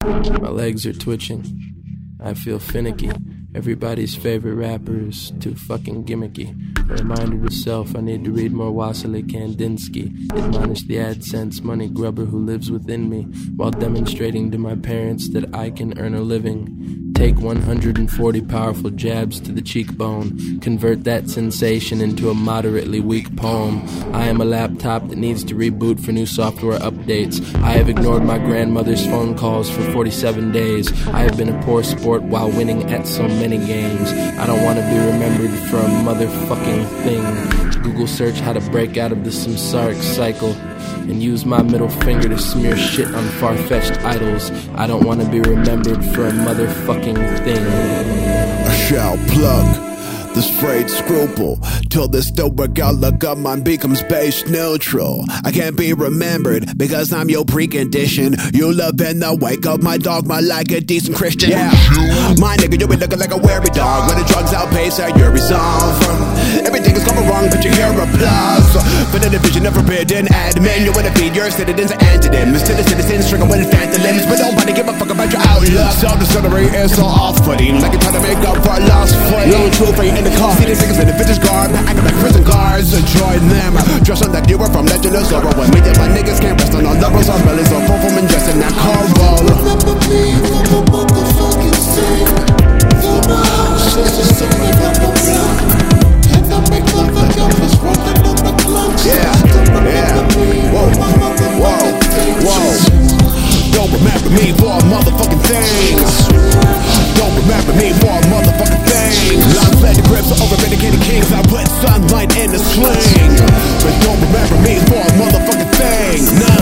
My legs are twitching. I feel finicky. Everybody's favorite rapper is too fucking gimmicky. A reminder to self, I need to read more Wassily Kandinsky. Admonish the AdSense money grubber who lives within me, while demonstrating to my parents that I can earn a living. Take 140 powerful jabs to the cheekbone. Convert that sensation into a moderately weak poem. I am a laptop that needs to reboot for new software updates. I have ignored my grandmother's phone calls for 47 days. I have been a poor sport while winning at so many games. I don't want to be remembered for a motherfucking thing. Google search how to break out of the samsaric cycle and use my middle finger to smear shit on far-fetched idols. I don't want to be remembered for a motherfucking thing. I shall plug this frayed scruple till this stoic outlook of mine becomes base neutral. I can't be remembered because I'm your precondition. You live in the wake of my dogma like a decent Christian. Yeah, my nigga, you be looking like a weary dog when the drugs outpace your resolve. Everything is going wrong, but you hear applause. For the division of forbidden admin, you wanna feed your citizens antonyms to the citizens, trigger with phantom limbs, but nobody give a fuck about your outlook. Self-distillery is so off-putting, like you're trying to make up for a lost footing. No truth for you in the car. See these niggas in the vintage garb, acting like prison guards. Join them, dress on that you were from legend of sorrow. When me and my niggas can't rest on our levels, our bellies are full from ingesting that carbo. Remember me from a motherfucking thing. For my shit is a remember me. And I make love like I was running on the clock. Yeah, yeah. Whoa, whoa. Don't remember me for a motherfucking thing. Don't remember me for a motherfucking thing. I've led the grips of over-medicated kings. I put sunlight in the sling. But don't remember me for a motherfucking thing.